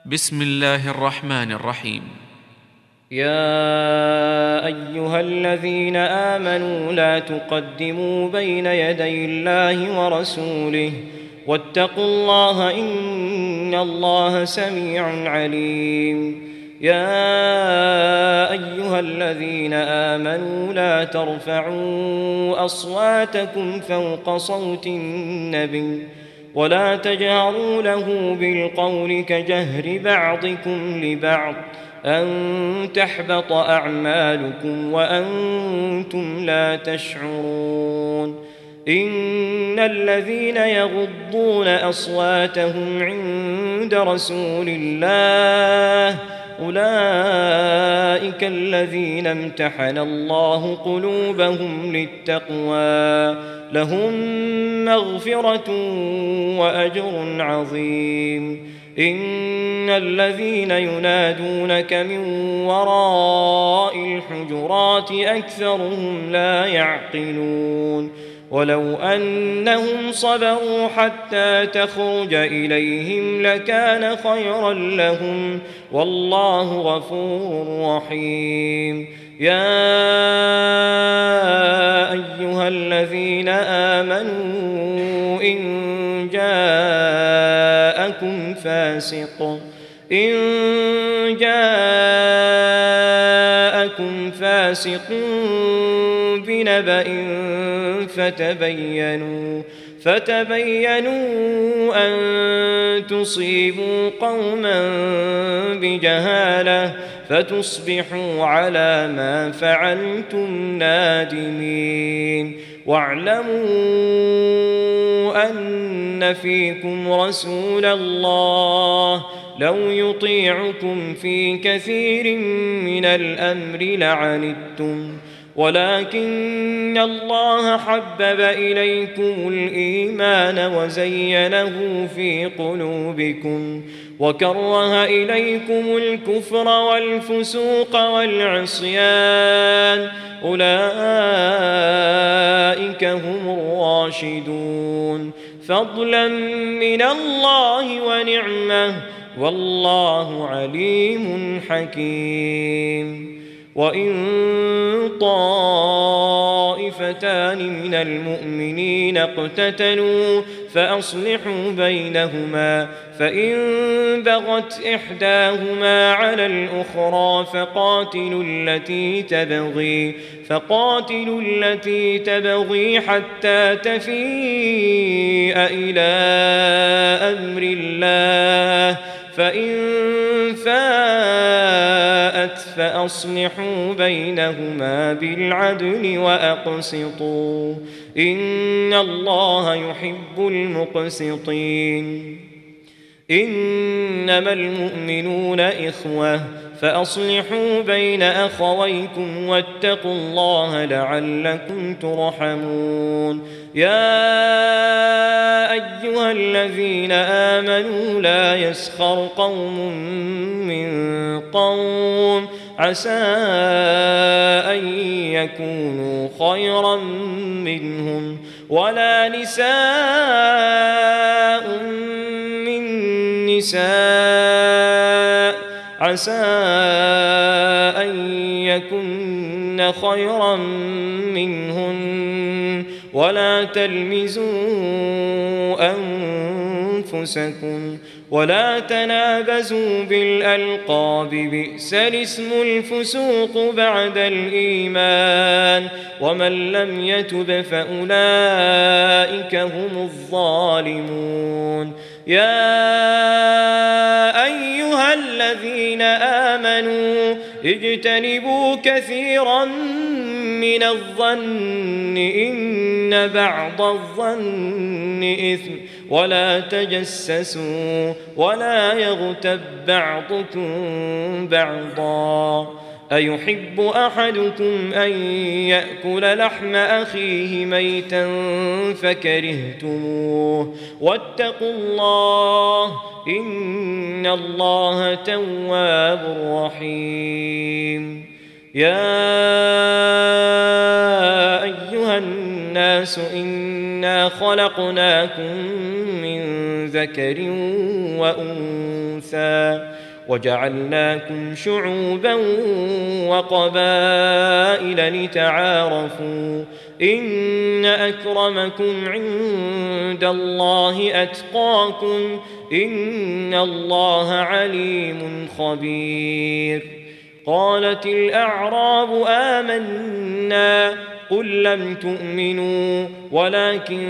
بسم الله الرحمن الرحيم. يا أيها الذين آمنوا لا تقدموا بين يدي الله ورسوله واتقوا الله إن الله سميع عليم. يا أيها الذين آمنوا لا ترفعوا أصواتكم فوق صوت النبي ولا تجهروا له بالقول كجهر بعضكم لبعض أن تحبط أعمالكم وأنتم لا تشعرون. إن الذين يغضون أصواتهم عند رسول الله أولئك الذين امتحن الله قلوبهم للتقوى لهم مغفرة وأجر عظيم. إن الذين ينادونك من وراء الحجرات أكثرهم لا يعقلون. ولو أنهم صبروا حتى تخرج إليهم لكان خيرا لهم والله غفور رحيم. يا أيها الذين آمنوا إن جاءكم فاسق بنبأ فتبينوا أن تصيبوا قوما بجهالة فتصبحوا على ما فعلتم نادمين. واعلموا أن فيكم رسول الله لو يطيعكم في كثير من الأمر لعنتم ولكن الله حبب إليكم الإيمان وزينه في قلوبكم وكره إليكم الكفر والفسوق والعصيان أولئك هم الراشدون فضلا من الله ونعمة والله عليم حكيم. وإن طائفتان من المؤمنين اقتتلوا فأصلحوا بينهما فإن بغت إحداهما على الأخرى فقاتلوا التي تبغي حتى تفيء إلى أمر الله فإن فاءت فأصلحوا بينهما بالعدل وأقسطوا إن الله يحب المقسطين. إنما المؤمنون إخوة فأصلحوا بين أخويكم واتقوا الله لعلكم ترحمون. يا أيها الذين آمنوا لا يسخر قوم من قوم عسى أن يكونوا خيرا منهم ولا نساء من نساء عسى أن يكن خيرا منهن ولا تلمزوا أنفسكم ولا تنابزوا بالألقاب بئس الاسم الفسوق بعد الإيمان ومن لم يتب فأولئك هم الظالمون. يا أيها الذين آمنوا اجتنبوا كثيرا من الظن إن بعض الظن إثم ولا تجسسوا ولا يغتب بعضكم بعضا أيحب أحدكم أن يأكل لحم أخيه ميتا فكرهتموه واتقوا الله إن الله تواب رحيم. يا أيها الناس إنا خلقناكم من ذكر وأنثى وجعلناكم شعوبا وقبائل لتعارفوا إن أكرمكم عند الله أتقاكم إن الله عليم خبير. قالت الأعراب آمنا قل لم تؤمنوا ولكن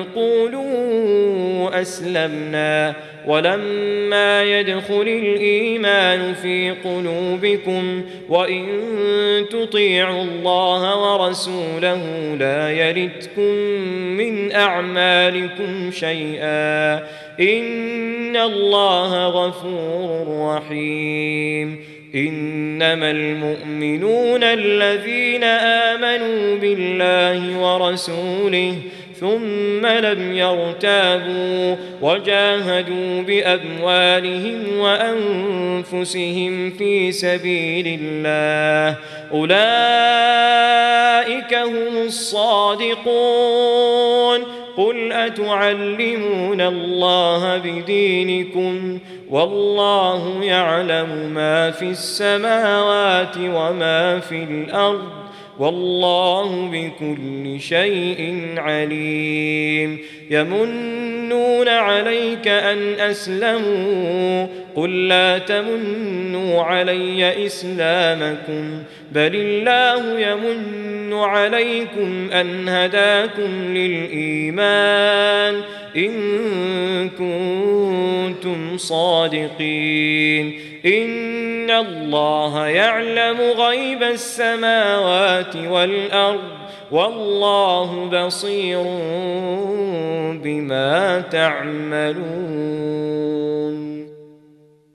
قولوا أسلمنا ولما يدخل الإيمان في قلوبكم وإن تطيعوا الله ورسوله لا يلتكم من أعمالكم شيئا إن الله غفور رحيم. إنما المؤمنون الذين آمنوا بالله ورسوله ثم لم يرتابوا وجاهدوا بأموالهم وأنفسهم في سبيل الله أولئك هم الصادقون. قل أتعلمون الله بدينكم والله يعلم ما في السماوات وما في الأرض والله بكل شيء عليم. يمنون عليك أن أسلموا قل لا تمنوا علي إسلامكم بل الله يمن عليكم أن هداكم للإيمان إن كنتم صادقين. إن الله يعلم غيب السماوات والأرض والله بصير بما تعملون.